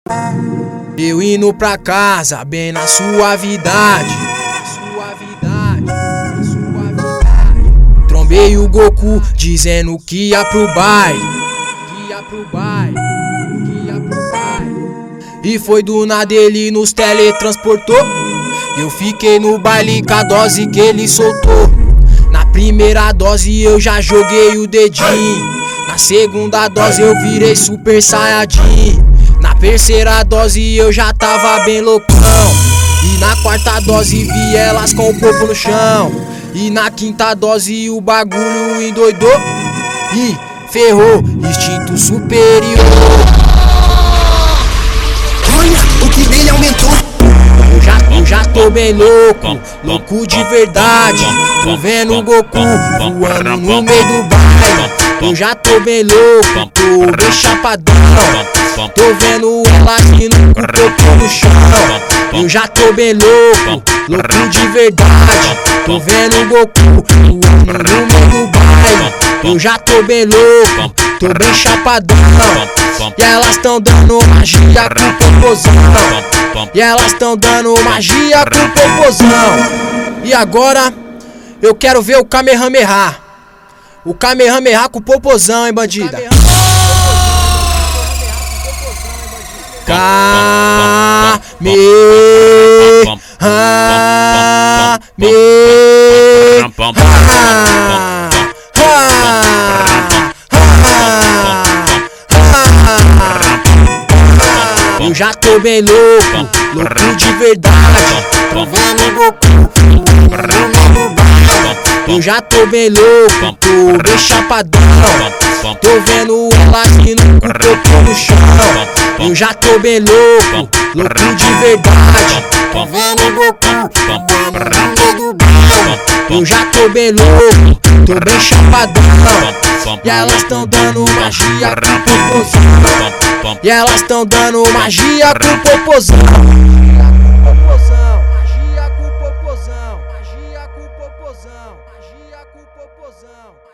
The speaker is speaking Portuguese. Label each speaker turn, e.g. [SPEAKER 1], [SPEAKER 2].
[SPEAKER 1] Eu indo pra casa, bem na suavidade. Trombei o Goku, dizendo que ia pro baile. E foi do nada, ele nos teletransportou. Eu fiquei no baile com a dose que ele soltou. Na primeira dose eu já joguei o dedinho. Na segunda dose eu virei Super Saiyajin. Na terceira dose eu já tava bem loucão. E na quarta dose vi elas com o corpo no chão. E na quinta dose o bagulho endoidou. E ferrou, instinto superior.
[SPEAKER 2] Olha, o que dele aumentou.
[SPEAKER 1] Eu já tô bem louco, louco de verdade. Tô vendo o Goku voando no meio do baile. Eu já tô bem louco, tô bem chapadão. Tô vendo ela indo com o corpo no chão. Eu já tô bem louco, louco de verdade. Tô vendo o Goku voando no meio do baile. Eu já tô bem louco, tô bem chapadão. E elas tão dando magia com popozão. E elas tão dando magia com popozão. E agora eu quero ver o Kamehameha. O Kamehameha com popozão, hein, bandida? Eu já tô bem louco, louco de verdade. Tô vendo o Goku. Eu já tô bem louco, tô bem chapadão. Tô vendo ela indo com o corpo no chão. Eu já tô bem louco, louco de verdade. Tô vendo o Goku. Eu já tô bem louco, tô bem chapadão. E elas tão dando magia com popozão. E elas tão dando magia com popozão. Magia com popozão. Magia com popozão. Magia com popozão.